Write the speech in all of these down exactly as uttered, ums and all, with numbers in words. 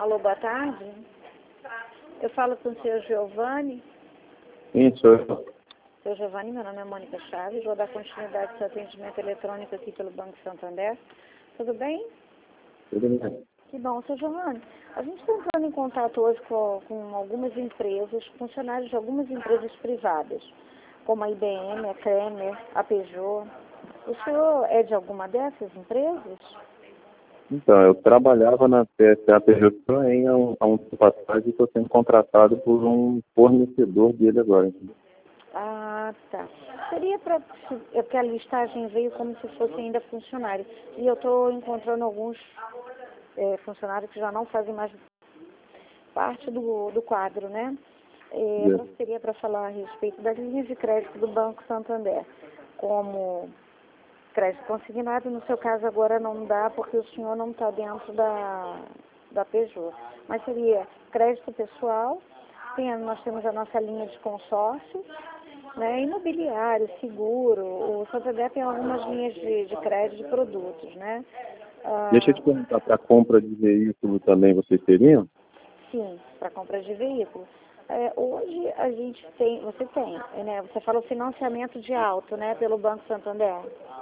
Alô, boa tarde. Eu falo com o senhor Giovanni. Sim, sou eu. Senhor Giovanni, meu nome é Mônica Chaves. Vou dar continuidade ao seu atendimento eletrônico aqui pelo Banco Santander. Tudo bem? Tudo bem. Que bom, senhor Giovanni. A gente está entrando em contato hoje com, com algumas empresas, funcionários de algumas empresas privadas, como a I B M, a Kremer, a Peugeot. O senhor é de alguma dessas empresas? Então, eu trabalhava na P S A Peugeot Citroën há um, há um tempo atrás e estou sendo contratado por um fornecedor dele agora. Entendeu? Ah, tá. Seria para... É porque a listagem veio como se fosse ainda funcionário. E eu estou encontrando alguns é, funcionários que já não fazem mais parte do, do quadro, né? É, Yeah. seria para falar a respeito das linhas de crédito do Banco Santander, como crédito consignado. No seu caso agora não dá porque o senhor não está dentro da, da Peugeot. Mas seria crédito pessoal, tem, nós temos a nossa linha de consórcio, né, imobiliário, seguro. O Santander tem algumas linhas de, de crédito de produtos, né? Ah, Deixa eu te perguntar, para compra de veículo também vocês teriam? sim, para compra de veículo. É, hoje a gente tem, você tem, né? Você fala o financiamento de auto, né? Pelo Banco Santander.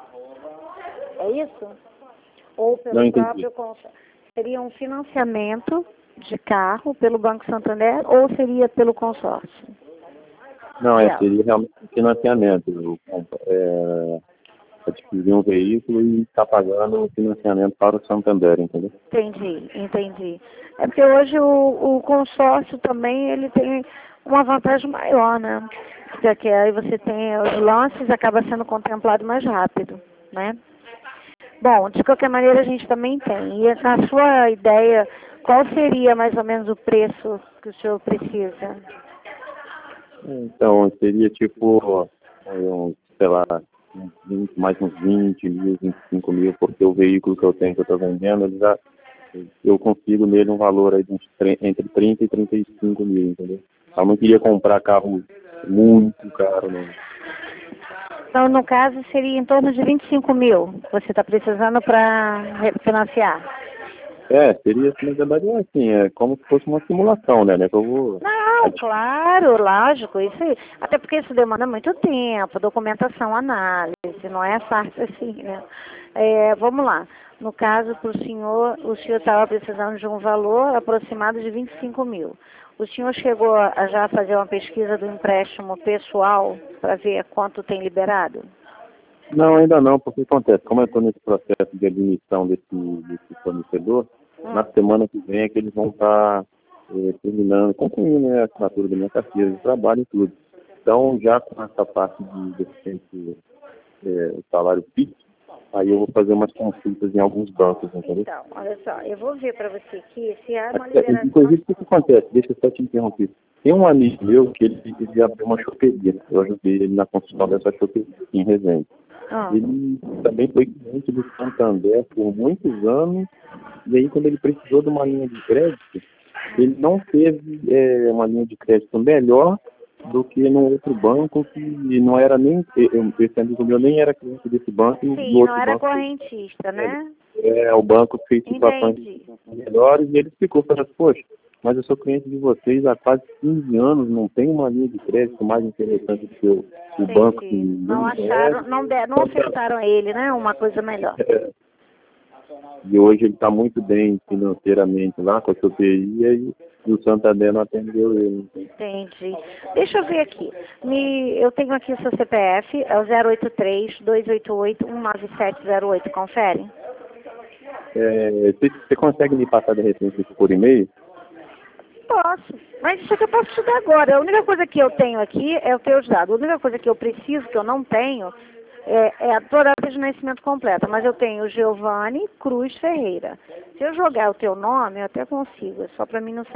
É isso? Ou pelo Não entendi. próprio consórcio? Seria um financiamento de carro pelo Banco Santander ou seria pelo consórcio? Não, é, Não. seria realmente um financiamento. Eu, é, adquirir um veículo e estar pagando o financiamento para o Santander, entendeu? Entendi, entendi. É porque hoje o, o consórcio também ele tem uma vantagem maior, né? Porque aí você tem os lances, acaba sendo contemplado mais rápido, né? Bom, de qualquer maneira a gente também tem. E na sua ideia, qual seria mais ou menos o preço que o senhor precisa? Então, seria tipo, um, sei lá, uns vinte, mais uns vinte mil, vinte e cinco mil, porque o veículo que eu tenho, que eu estou vendendo, ele já, eu consigo nele um valor aí de uns, entre trinta e trinta e cinco mil, entendeu? Eu não queria comprar carro muito caro, não. Então, no caso, seria em torno de vinte e cinco mil. Você está precisando para financiar? É, seria, na verdade, é assim, é como se fosse uma simulação, né? né que eu vou... Não, claro, lógico, isso aí. Até porque isso demanda muito tempo, documentação, análise, não é fácil assim, né? É, vamos lá. No caso, para o senhor, o senhor estava precisando de um valor aproximado de vinte e cinco mil. O senhor chegou a já fazer uma pesquisa do empréstimo pessoal para ver quanto tem liberado? Não, ainda não, porque acontece, como eu estou nesse processo de admissão desse, desse fornecedor, Hum. na semana que vem é que eles vão estar eh, terminando, concluindo, né, a assinatura da minha carteira de trabalho e tudo. Então, já com essa parte de deficiente, eh, salário fixo, aí eu vou fazer umas consultas em alguns bancos, entendeu? Então, olha só, eu vou ver para você aqui se há uma Até, liberação. inclusive, o que acontece? Deixa eu só te interromper. Tem um amigo meu que ele, ele abriu uma choperia. Eu ajudei ele na construção dessa choperia em Resende. Ah. Ele também foi cliente do Santander por muitos anos, e aí quando ele precisou de uma linha de crédito, ele não teve é, uma linha de crédito melhor do que no outro banco, que não era nem, eu, esse amigo meu nem era cliente desse banco, e o Sim, outro não era banco, correntista, né? é, o banco fez situações Entendi. melhores, e ele ficou falando, poxa, mas eu sou cliente de vocês há quase quinze anos, não tem uma linha de crédito mais interessante do que o, o banco que Entendi. Não me acharam, conhece. não, der, não ofertaram a ele, né? Uma coisa melhor. É, e hoje ele está muito bem financeiramente lá com a choperia e, e o Santander não atendeu ele. Entendi. Deixa eu ver aqui. Me, eu tenho aqui o seu C P F, é o zero oito três, dois oito oito, um nove sete zero oito, confere? É, você, você consegue me passar de repente isso por e-mail? Posso, mas isso aqui eu posso te dar agora. A única coisa que eu tenho aqui é o teus dados. A única coisa que eu preciso, que eu não tenho, é, é a tua data de nascimento completa. Mas eu tenho Giovanni Cruz Ferreira. Se eu jogar o teu nome, eu até consigo. É só para mim não